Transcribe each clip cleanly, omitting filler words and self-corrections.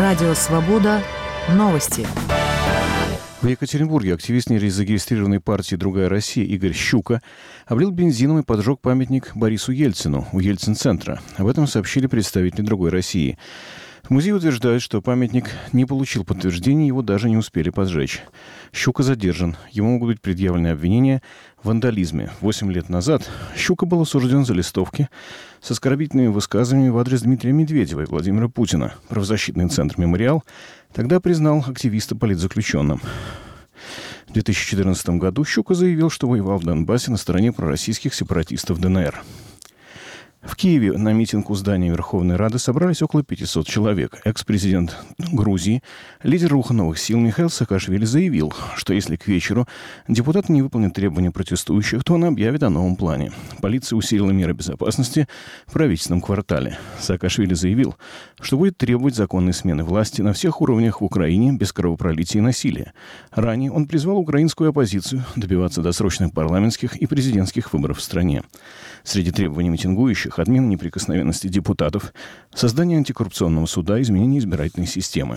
Радио «Свобода». Новости. В Екатеринбурге активист незарегистрированной партии «Другая Россия» Игорь Щука облил бензином и поджег памятник Борису Ельцину у Ельцин-центра. Об этом сообщили представители «Другой России». В музее утверждают, что памятник не получил подтверждения, его даже не успели поджечь. Щука задержан. Ему могут быть предъявлены обвинения в вандализме. 8 лет назад Щука был осужден за листовки с оскорбительными высказываниями в адрес Дмитрия Медведева и Владимира Путина. Правозащитный центр «Мемориал» тогда признал активиста политзаключенным. В 2014 году Щука заявил, что воевал в Донбассе на стороне пророссийских сепаратистов ДНР. В Киеве на митинг у здания Верховной Рады собрались около 500 человек. Экс-президент Грузии, лидер Руха новых сил Михаил Саакашвили заявил, что если к вечеру депутаты не выполнят требования протестующих, то он объявит о новом плане. Полиция усилила меры безопасности в правительственном квартале. Саакашвили заявил, что будет требовать законной смены власти на всех уровнях в Украине без кровопролития и насилия. Ранее он призвал украинскую оппозицию добиваться досрочных парламентских и президентских выборов в стране. Среди требований митингующих отмена неприкосновенности депутатов, создание антикоррупционного суда, изменение избирательной системы.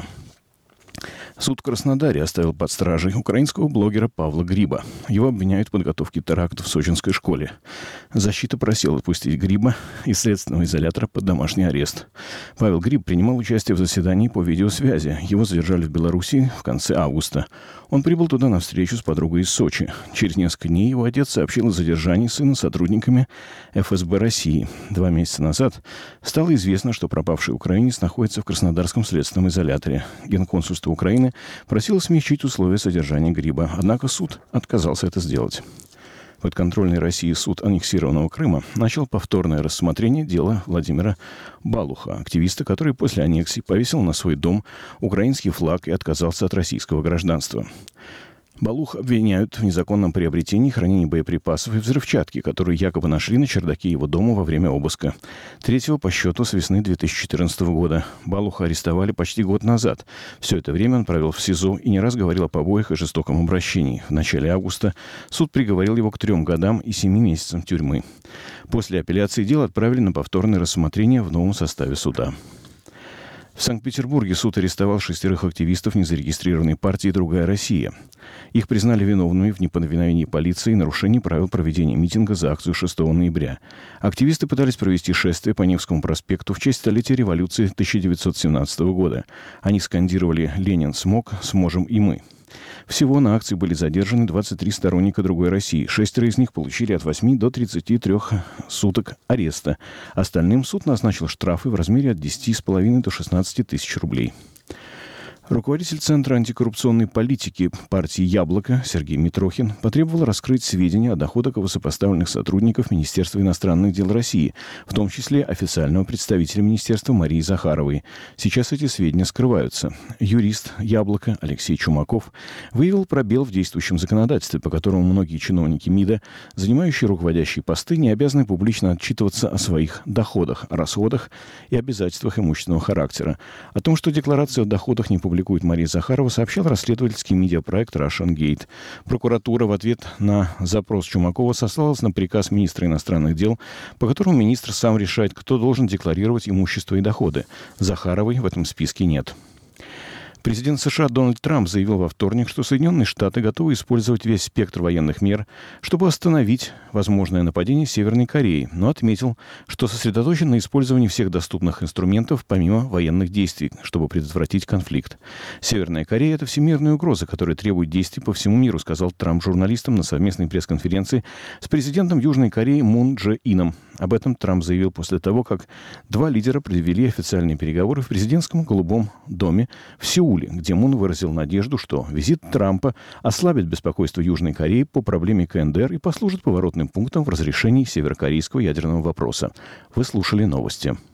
Суд в Краснодаре оставил под стражей украинского блогера Павла Гриба. Его обвиняют в подготовке теракта в сочинской школе. Защита просила отпустить Гриба из следственного изолятора под домашний арест. Павел Гриб принимал участие в заседании по видеосвязи. Его задержали в Беларуси в конце августа. Он прибыл туда на встречу с подругой из Сочи. Через несколько дней его отец сообщил о задержании сына сотрудниками ФСБ России. 2 месяца назад стало известно, что пропавший украинец находится в Краснодарском следственном изоляторе. Генконсульство Украины просило смягчить условия содержания Гриба, однако суд отказался это сделать. Подконтрольный России суд аннексированного Крыма начал повторное рассмотрение дела Владимира Балуха, активиста, который после аннексии повесил на свой дом украинский флаг и отказался от российского гражданства. Балух обвиняют в незаконном приобретении и хранении боеприпасов и взрывчатки, которые якобы нашли на чердаке его дома во время обыска. 3-го по счету с весны 2014 года. Балуха арестовали почти год назад. Все это время он провел в СИЗО и не раз говорил о побоях и жестоком обращении. В начале августа суд приговорил его к 3 годам и 7 месяцам тюрьмы. После апелляции дело отправили на повторное рассмотрение в новом составе суда. В Санкт-Петербурге суд арестовал 6 активистов незарегистрированной партии «Другая Россия». Их признали виновными в неповиновении полиции и нарушении правил проведения митинга за акцию 6 ноября. Активисты пытались провести шествие по Невскому проспекту в честь столетия революции 1917 года. Они скандировали «Ленин смог, сможем и мы». Всего на акции были задержаны 23 сторонника «Другой России». 6 из них получили от 8 до 33 суток ареста. Остальным суд назначил штрафы в размере от 10,5 до 16 тысяч рублей. Руководитель Центра антикоррупционной политики партии «Яблоко» Сергей Митрохин потребовал раскрыть сведения о доходах высокопоставленных сотрудников Министерства иностранных дел России, в том числе официального представителя министерства Марии Захаровой. Сейчас эти сведения скрываются. Юрист «Яблоко» Алексей Чумаков выявил пробел в действующем законодательстве, по которому многие чиновники МИДа, занимающие руководящие посты, не обязаны публично отчитываться о своих доходах, расходах и обязательствах имущественного характера. О том, что декларацию о доходах не публикует Мария Захарова, сообщал расследовательский медиапроект Russian Gate. Прокуратура в ответ на запрос Чумакова сослалась на приказ министра иностранных дел, по которому министр сам решает, кто должен декларировать имущество и доходы. Захаровой в этом списке нет. Президент США Дональд Трамп заявил во вторник, что Соединенные Штаты готовы использовать весь спектр военных мер, чтобы остановить возможное нападение Северной Кореи, но отметил, что сосредоточен на использовании всех доступных инструментов помимо военных действий, чтобы предотвратить конфликт. Северная Корея – это всемирная угроза, которая требует действий по всему миру, сказал Трамп журналистам на совместной пресс-конференции с президентом Южной Кореи Мун Дже Ином. Об этом Трамп заявил после того, как 2 лидера провели официальные переговоры в президентском Голубом доме в Сеуле, где Мун выразил надежду, что визит Трампа ослабит беспокойство Южной Кореи по проблеме КНДР и послужит поворотным пунктом в разрешении северокорейского ядерного вопроса. Вы слушали новости.